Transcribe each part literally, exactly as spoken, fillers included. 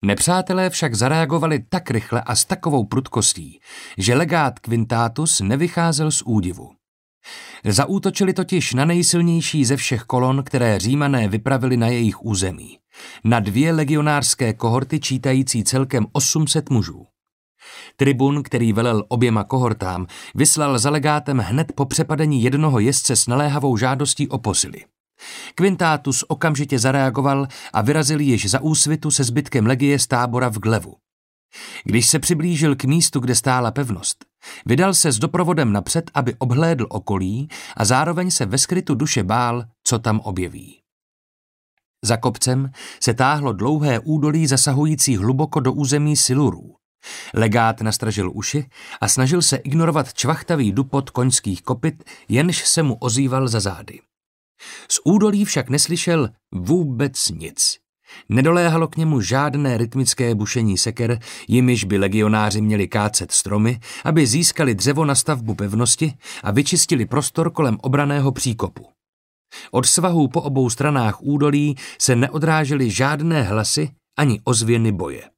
Nepřátelé však zareagovali tak rychle a s takovou prudkostí, že legát Quintatus nevycházel z údivu. Zaútočili totiž na nejsilnější ze všech kolon, které Římané vypravili na jejich území, na dvě legionářské kohorty čítající celkem osm set mužů. Tribun, který velel oběma kohortám, vyslal za legátem hned po přepadení jednoho jezdce s naléhavou žádostí o posily. Quintatus okamžitě zareagoval a vyrazil již za úsvitu se zbytkem legie z tábora v Glevu. Když se přiblížil k místu, kde stála pevnost, vydal se s doprovodem napřed, aby obhlédl okolí a zároveň se ve skrytu duše bál, co tam objeví. Za kopcem se táhlo dlouhé údolí zasahující hluboko do území Silurů. Legát nastražil uši a snažil se ignorovat čvachtavý dupot koňských kopyt, jenž se mu ozýval za zády. Z údolí však neslyšel vůbec nic. Nedoléhalo k němu žádné rytmické bušení seker, jimiž by legionáři měli kácet stromy, aby získali dřevo na stavbu pevnosti a vyčistili prostor kolem obraného příkopu. Od svahů po obou stranách údolí se neodrážely žádné hlasy ani ozvěny boje.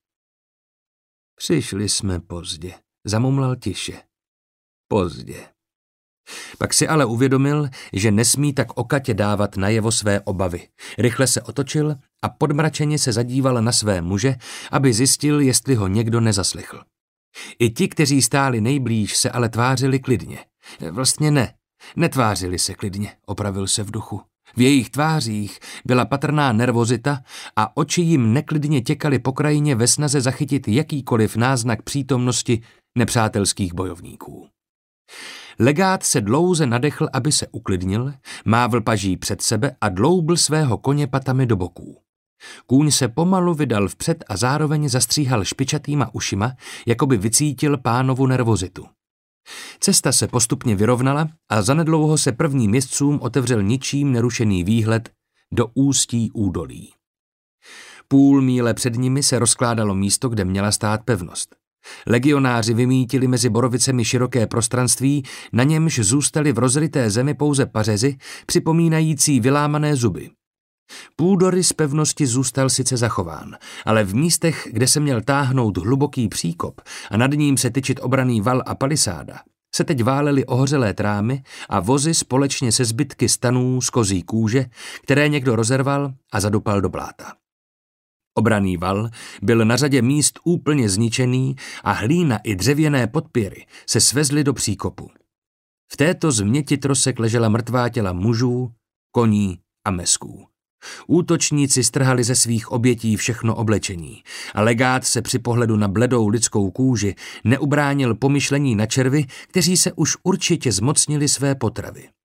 Přišli jsme pozdě, zamumlal tiše. Pozdě. Pak si ale uvědomil, že nesmí tak okatě dávat najevo své obavy. Rychle se otočil a podmračeně se zadíval na své muže, aby zjistil, jestli ho někdo nezaslechl. I ti, kteří stáli nejblíž, se ale tvářili klidně. Vlastně ne, netvářili se klidně, opravil se v duchu. V jejich tvářích byla patrná nervozita a oči jim neklidně těkaly po krajině ve snaze zachytit jakýkoliv náznak přítomnosti nepřátelských bojovníků. Legát se dlouze nadechl, aby se uklidnil, mávl paží před sebe a dloubl svého koně patami do boků. Kůň se pomalu vydal vpřed a zároveň zastříhal špičatýma ušima, jako by vycítil pánovu nervozitu. Cesta se postupně vyrovnala a zanedlouho se prvním jezdcům otevřel ničím nerušený výhled do ústí údolí. Půl míle před nimi se rozkládalo místo, kde měla stát pevnost. Legionáři vymítili mezi borovicemi široké prostranství, na němž zůstaly v rozryté zemi pouze pařezy, připomínající vylámané zuby. Půdorys pevnosti zůstal sice zachován, ale v místech, kde se měl táhnout hluboký příkop a nad ním se tyčit obranný val a palisáda, se teď válely ohořelé trámy a vozy společně se zbytky stanů z kozí kůže, které někdo rozerval a zadupal do bláta. Obranný val byl na řadě míst úplně zničený a hlína i dřevěné podpěry se svezly do příkopu. V této změti trosek ležela mrtvá těla mužů, koní a mesků. Útočníci strhali ze svých obětí všechno oblečení a legát se při pohledu na bledou lidskou kůži neubránil pomyšlení na červy, kteří se už určitě zmocnili své potravy.